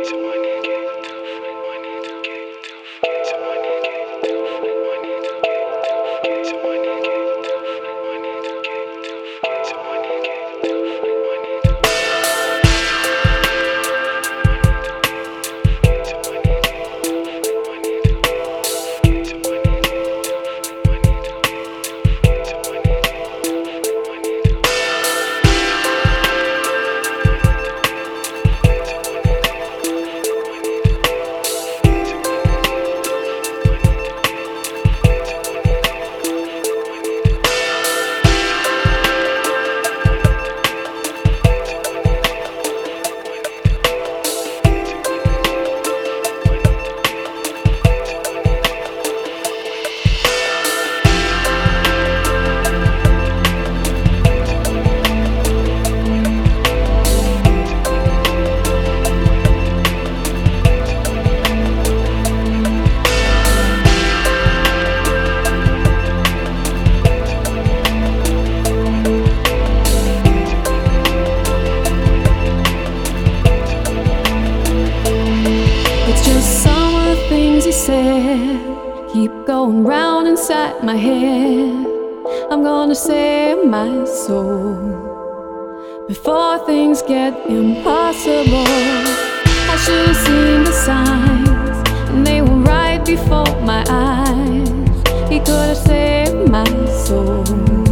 Keep going round inside my head. I'm gonna save my soul before things get impossible. I should have seen the signs, and they were right before my eyes. He could have saved my soul.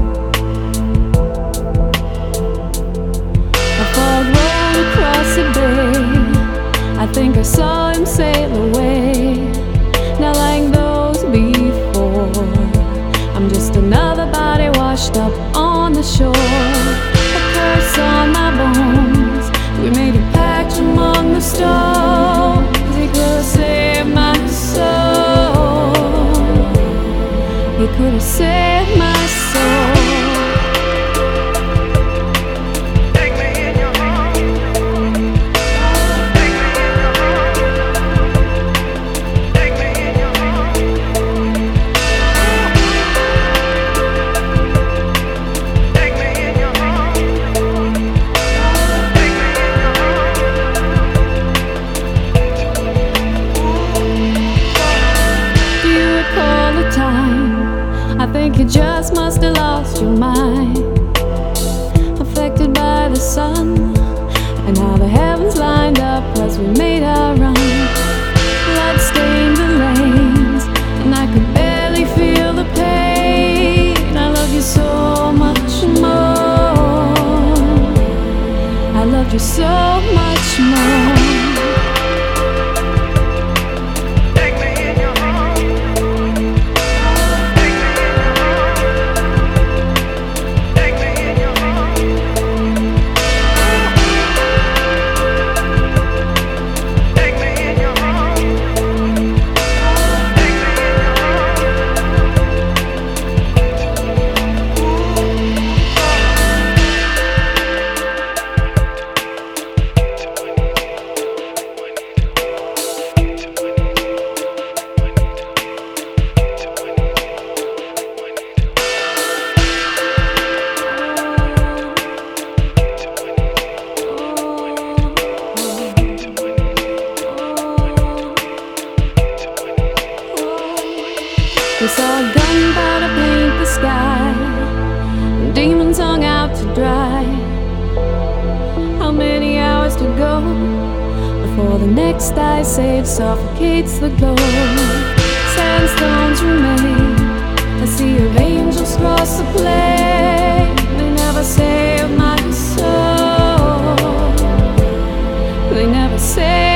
A fog rolled across the bay. I think I saw him sail away. Not like those before. I'm just another body washed up on the shore. A curse on my bones. We made a pact among the stones. He could have saved my soul. He could have saved my soul. I think you just must have lost your mind, affected by the sun and how the heavens lined up as we made our run. Blood stained the lanes, and I could barely feel the pain. I love you so much more. I loved you so much more. We saw gunpowder paint the sky, and demons hung out to dry. How many hours to go before the next ice age suffocates the glow? Sandstones remain, a sea of angels cross the plain. They never saved my soul. They never saved